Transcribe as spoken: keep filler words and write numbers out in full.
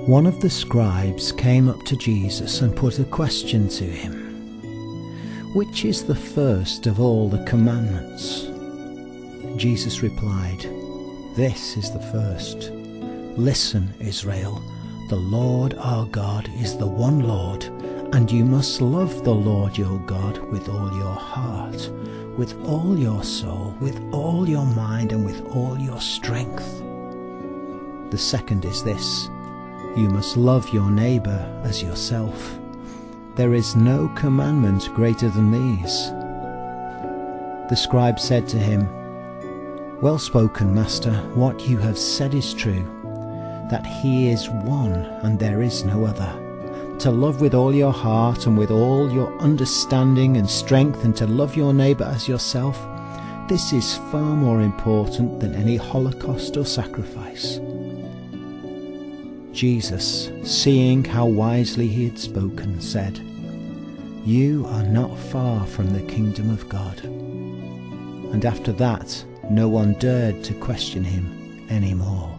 One of the scribes came up to Jesus and put a question to him. "Which is the first of all the commandments?" Jesus replied, "This is the first. Listen, Israel, the Lord our God is the one Lord, and you must love the Lord your God with all your heart, with all your soul, with all your mind, and with all your strength. The second is this: you must love your neighbour as yourself. There is no commandment greater than these." The scribe said to him, "Well spoken, Master, what you have said is true, that He is one and there is no other. To love with all your heart and with all your understanding and strength, and to love your neighbour as yourself, this is far more important than any holocaust or sacrifice." Jesus, seeing how wisely he had spoken, said, "You are not far from the kingdom of God." And after that, no one dared to question him any more.